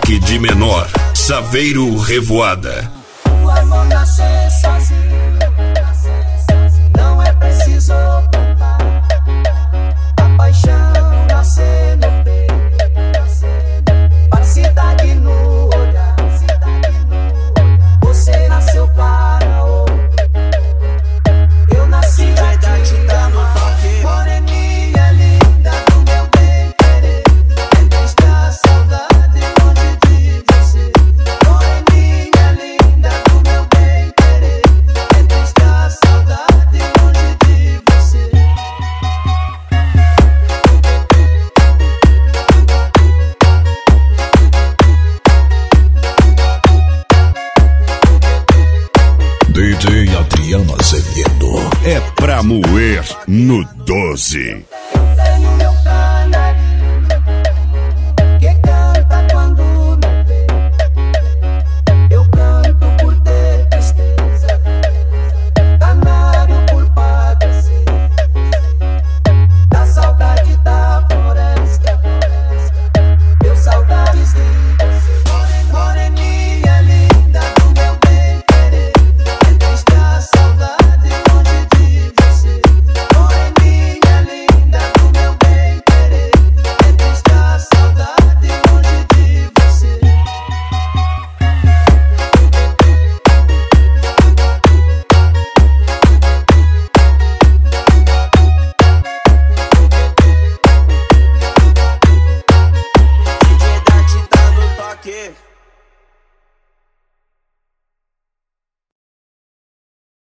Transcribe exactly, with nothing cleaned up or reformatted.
toque de menor. Saveiro Revoada. O amor nascer sozinho, não é preciso contar. A paixão nascer no peito, pacidade no olhar. Você nasceu para outro, eu nasci pra te amar. Moreninha linda do meu bem querer, é triste a saudade longe de você. Moreninha linda do meu bem querer, é triste a saudade longe de você. D J Adriano Azevedo É pra moer no doze.